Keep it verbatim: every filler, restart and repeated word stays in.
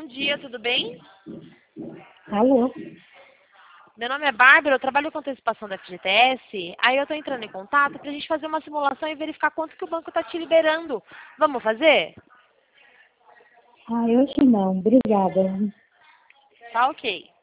dia, tudo bem? Alô? Meu nome é Bárbara, eu trabalho com antecipação da F G T S. Aí eu estou entrando em contato para a gente fazer uma simulação e verificar quanto que o banco está te liberando. Vamos fazer? Ah, hoje não, obrigada. Tá ok.